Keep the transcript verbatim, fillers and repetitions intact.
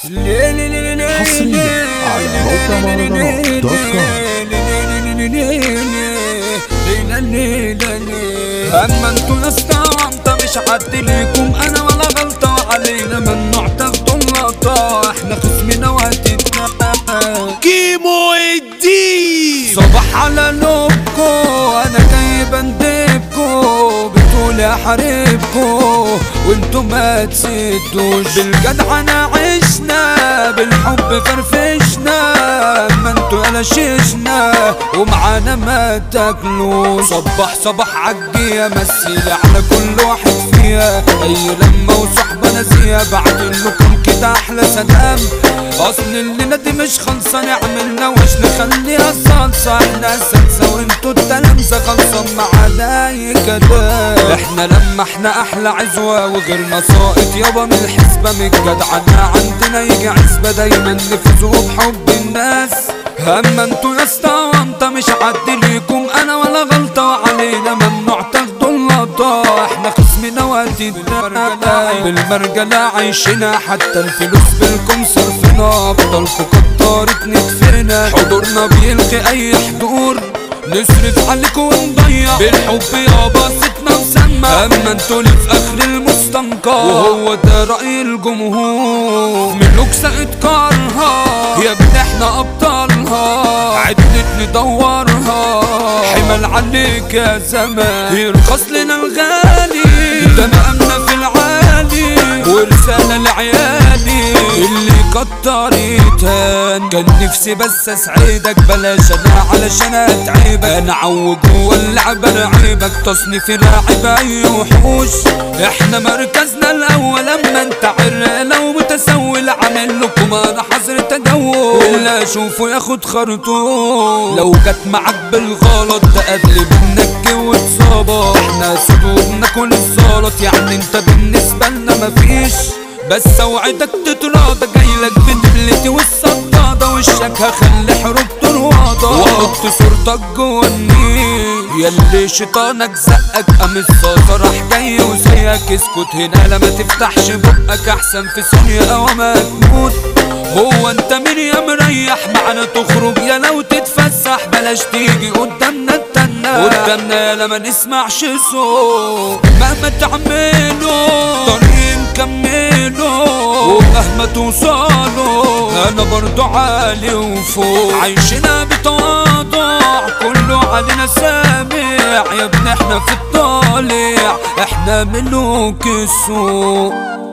حصريا على موقع مهرجانات دوت كوم. اما انتوا يا اسطى انت مش عدي ليكم انا ولا غلطة علينا ممنوع تاخدوا اللقطة احنا خصمنا وهتتنا كيمو الدين صباح على لوبكو انا جاي بندبكو بتقول يا حريبكو وانتوا ما تسدوش بالجدعنة عشنا بالحب فرفشنا ما انتوا يالا شيشنا ومعانا ما تاكلوش صبح صباح عالجية مثيلة على كل واحد فيها اي لمة وصحبة ناسية بعتلكم كده احلى سلام اصل الليلة دي مش خلصة نعملنا وش نخليها صلصة احنا سلسة وانتوا التلامسة خلصة معانا اي كلام احنا لما احنا احلى عزوة وغيرنا ساقط يابا من الحسبة من الجدعنة عندنا يجي عزبة دايما نفوزوا بحب الناس اما انتوا يا اسطى انت مش عدي ليكم انا ولا غلطة وعلينا ممنوع تاخدوا اللقطة احنا خصمنا وهتتنا بالمرجلة عايشنا حتى الفلوس بالكم صرفنا افضلكوا كترت نكفينا حضورنا بيلغي اي حضور نصرف عليكوا ونضيع بالحب يابا ستنا مسمى اما انتوا اللي في اخر المستنقع وهو ده رأي الجمهور ملوك ساقط كارها يا ابني احنا ابطالها عدت ندورها حمل عليك يا زمان يرخص لنا الغالي ده مقامنا في العالي ورسالة لعيالي اللي كتر يتهان كان نفسي بس اسعدك بلاش انا علشان اتعبك انا عوج جوه اللعبة لعيبك تصنيفي لاعب اي وحوش احنا مركزنا الاول اما انت عرقنا ومتسول عامل لكم انا حظر تجول اللي اشوفه ياخد خرطوم لو جت معاك بالغلط ده قبل منك وتصابك احنا صدورنا كل الزلط يعني انت بالنسبة لنا مفيش بس اوعدك تتراضى جايلك بدبلتي والصدادة وشك هخلي حروب تروضة واحط صورتك جوا النيل ياللي شيطانك زقك قام الصاصة راح جاي وزيك اسكت هنا لما تفتحش بقك احسن في ثانية او ما تموت هو انت مين يا مريح معنا تخرج يا لو تتفسح بلاش تيجي قدامنا التنا قدامنا لما نسمعش صوت مهما تعملوا طريق نكمله ومهما توصلوا انا برضو عالي وفوق عايشنا بتواضع كله علينا سامع يا ابني احنا في الطالع احنا ملوك السوق.